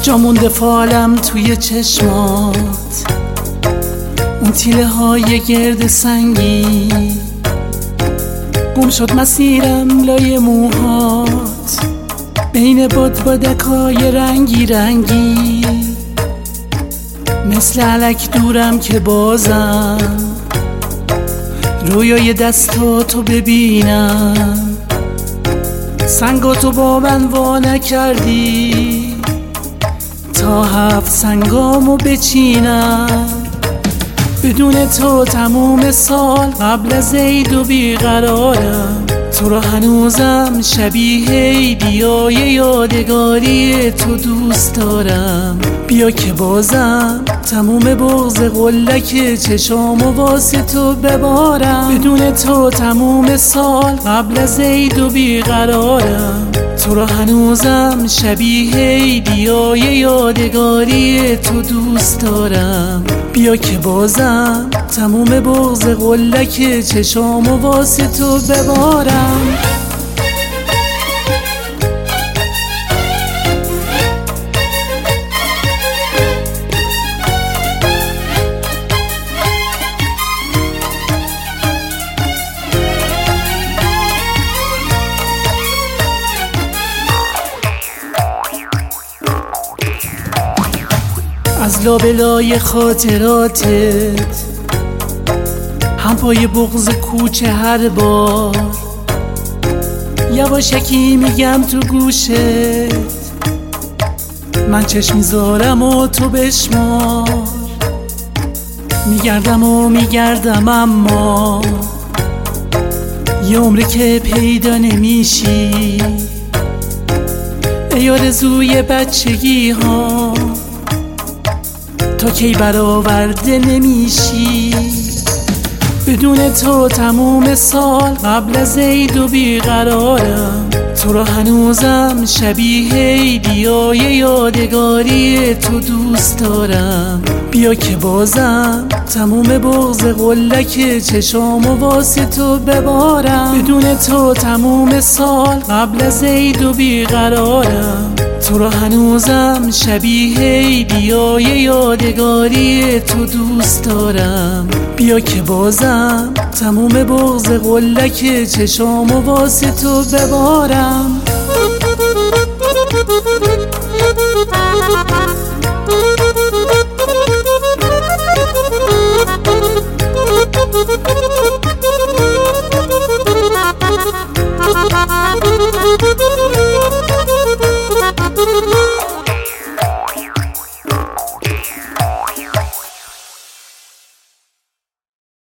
جا مونده فالم توی چشمات، اون تیره های گرد سنگی، گم شد مسیرم لای موهات، بین بادبادکای رنگی رنگی، مثل علک دورم که بازم رویای دستاتو ببینم، سنگاتو با من وا نکردی تا 7 سنگامو بچینم. بدون تو تموم سال قبل از عید و بیقرارم، تو رو هنوزم شبیه عیدیای یادگاری تو دوست دارم. بیا که بازم تموم بغض قلک چشامو واسه تو ببارم. بدون تو تموم سال قبل از عید و بیقرارم، تو رو هنوزم شبیه عیدیای یادگاری تو دوست دارم. بیا که بازم تموم بغض قلک چشامو واسه تو ببارم. از لابلای خاطراتت هم پای بغض کوچه هر بار، یواشکی میگم تو گوشت، من چشم میذارم و تو بشمار. میگردم و میگردم اما یه عمره که پیدا نمیشی، ای آرزوی بچگی ها، تا کی برآورده نمیشی. بدون تو تموم سال قبل از عید و بیقرارم، تو رو هنوزم شبیه عیدیای یادگاری تو دوست دارم. بیا که بازم تموم بغض قلک چشامو واسه تو ببارم. بدون تو تموم سال قبل از عید و بیقرارم، تو رو هنوزم شبیه عیدیای یادگاری تو دوست دارم. بیا که بازم تموم بغض قلک چشامو واسه تو ببارم.